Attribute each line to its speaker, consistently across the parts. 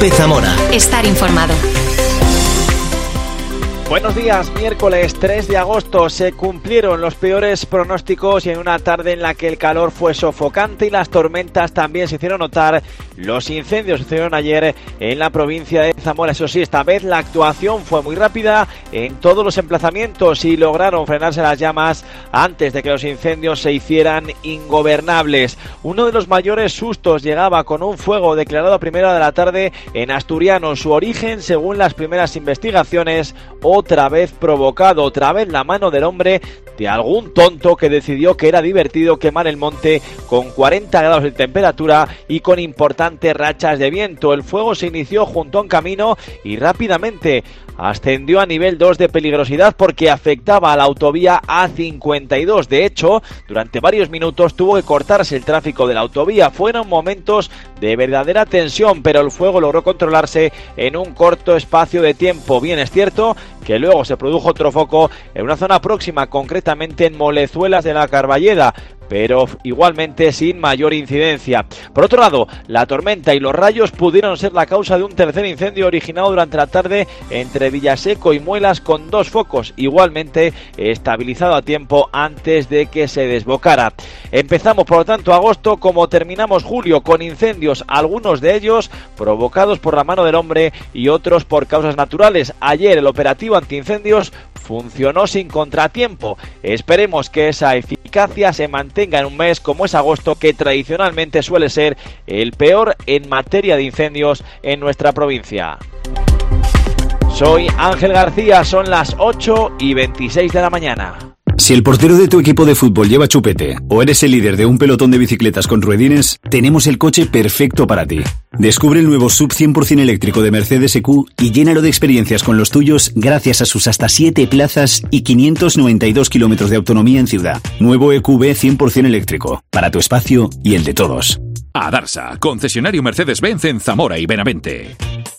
Speaker 1: COPE Zamora.
Speaker 2: Estar informado.
Speaker 3: Buenos días, miércoles 3 de agosto se cumplieron los peores pronósticos y en una tarde en la que el calor fue sofocante y las tormentas también se hicieron notar, los incendios sucedieron ayer en la provincia de Zamora. Eso sí, esta vez la actuación fue muy rápida en todos los emplazamientos y lograron frenarse las llamas antes de que los incendios se hicieran ingobernables. Uno de los mayores sustos llegaba con un fuego declarado a primera hora de la tarde en Asturiano. Su origen, según las primeras investigaciones, otra vez provocado, otra vez la mano del hombre, de algún tonto que decidió que era divertido quemar el monte con 40 grados de temperatura y con importantes rachas de viento. El fuego se inició junto a un camino y rápidamente ascendió a nivel 2 de peligrosidad porque afectaba a la autovía A52. De hecho, durante varios minutos tuvo que cortarse el tráfico de la autovía. Fueron momentos de verdadera tensión, pero el fuego logró controlarse en un corto espacio de tiempo. Bien es cierto que luego se produjo otro foco en una zona próxima, concretamente en Molezuelas de la Carballeda, pero igualmente sin mayor incidencia. Por otro lado, la tormenta y los rayos pudieron ser la causa de un tercer incendio originado durante la tarde entre Villaseco y Muelas, con 2 focos, igualmente estabilizado a tiempo antes de que se desbocara. Empezamos, por lo tanto, agosto como terminamos julio, con incendios, algunos de ellos provocados por la mano del hombre y otros por causas naturales. Ayer el operativo antiincendios funcionó sin contratiempo. Esperemos que esa eficacia se mantenga en un mes como es agosto, que tradicionalmente suele ser el peor en materia de incendios en nuestra provincia. Soy Ángel García, son las 8:26 de la mañana.
Speaker 4: Si el portero de tu equipo de fútbol lleva chupete o eres el líder de un pelotón de bicicletas con ruedines, tenemos el coche perfecto para ti. Descubre el nuevo SUV 100% eléctrico de Mercedes EQ y llénalo de experiencias con los tuyos gracias a sus hasta 7 plazas y 592 kilómetros de autonomía en ciudad. Nuevo EQB 100% eléctrico, para tu espacio y el de todos.
Speaker 5: Adarsa, concesionario Mercedes-Benz en Zamora y Benavente.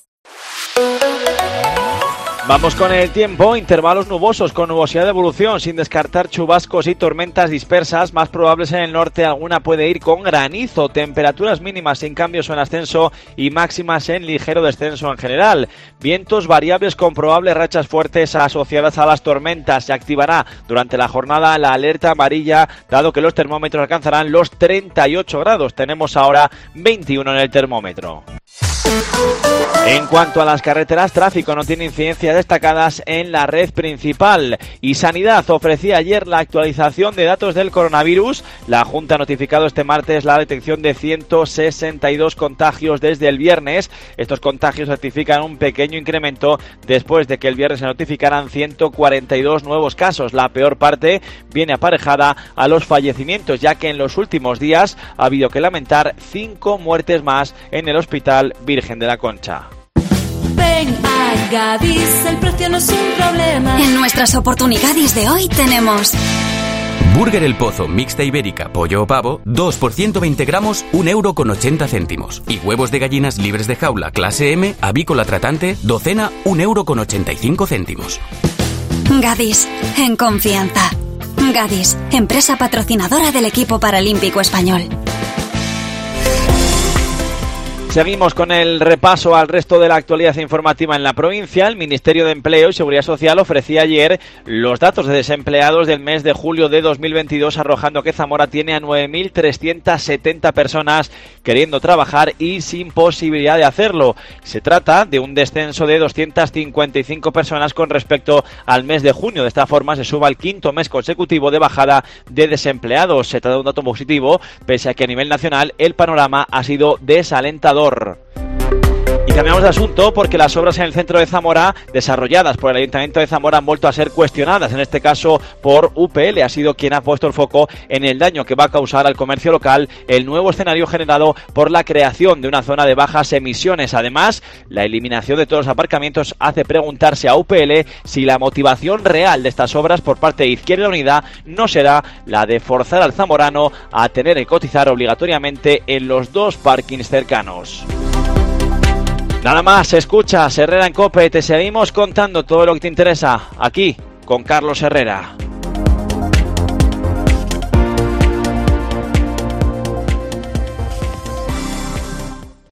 Speaker 3: Vamos con el tiempo, intervalos nubosos con nubosidad de evolución, sin descartar chubascos y tormentas dispersas, más probables en el norte, alguna puede ir con granizo, temperaturas mínimas sin cambios o en ascenso y máximas en ligero descenso en general. Vientos variables con probables rachas fuertes asociadas a las tormentas. Se activará durante la jornada la alerta amarilla, dado que los termómetros alcanzarán los 38 grados. Tenemos ahora 21 en el termómetro. En cuanto a las carreteras, tráfico no tiene incidencias destacadas en la red principal. Y Sanidad ofrecía ayer la actualización de datos del coronavirus. La Junta ha notificado este martes la detección de 162 contagios desde el viernes. Estos contagios certifican un pequeño incremento después de que el viernes se notificaran 142 nuevos casos. La peor parte viene aparejada a los fallecimientos, ya que en los últimos días ha habido que lamentar 5 muertes más en el Hospital Virgen de la Concha.
Speaker 6: Ven a Gadis, el precio no es un problema.
Speaker 2: En nuestras oportunidades de hoy tenemos
Speaker 7: Burger El Pozo, mixta ibérica, pollo o pavo, 2 por 120 gramos, 1,80 €. Y huevos de gallinas libres de jaula, clase M, avícola tratante, docena, 1,85 €.
Speaker 2: Gadis, en confianza. Gadis, empresa patrocinadora del equipo paralímpico español.
Speaker 3: Seguimos con el repaso al resto de la actualidad informativa en la provincia. El Ministerio de Empleo y Seguridad Social ofrecía ayer los datos de desempleados del mes de julio de 2022, arrojando que Zamora tiene a 9.370 personas queriendo trabajar y sin posibilidad de hacerlo. Se trata de un descenso de 255 personas con respecto al mes de junio. De esta forma se suma al 5º mes consecutivo de bajada de desempleados. Se trata de un dato positivo, pese a que a nivel nacional el panorama ha sido desalentador. Y cambiamos de asunto porque las obras en el centro de Zamora, desarrolladas por el Ayuntamiento de Zamora, han vuelto a ser cuestionadas, en este caso por UPL. Ha sido quien ha puesto el foco en el daño que va a causar al comercio local el nuevo escenario generado por la creación de una zona de bajas emisiones. Además, la eliminación de todos los aparcamientos hace preguntarse a UPL si la motivación real de estas obras por parte de Izquierda Unida no será la de forzar al zamorano a tener que cotizar obligatoriamente en los 2 parkings cercanos. Nada más, escucha Herrera en COPE, te seguimos contando todo lo que te interesa aquí con Carlos Herrera.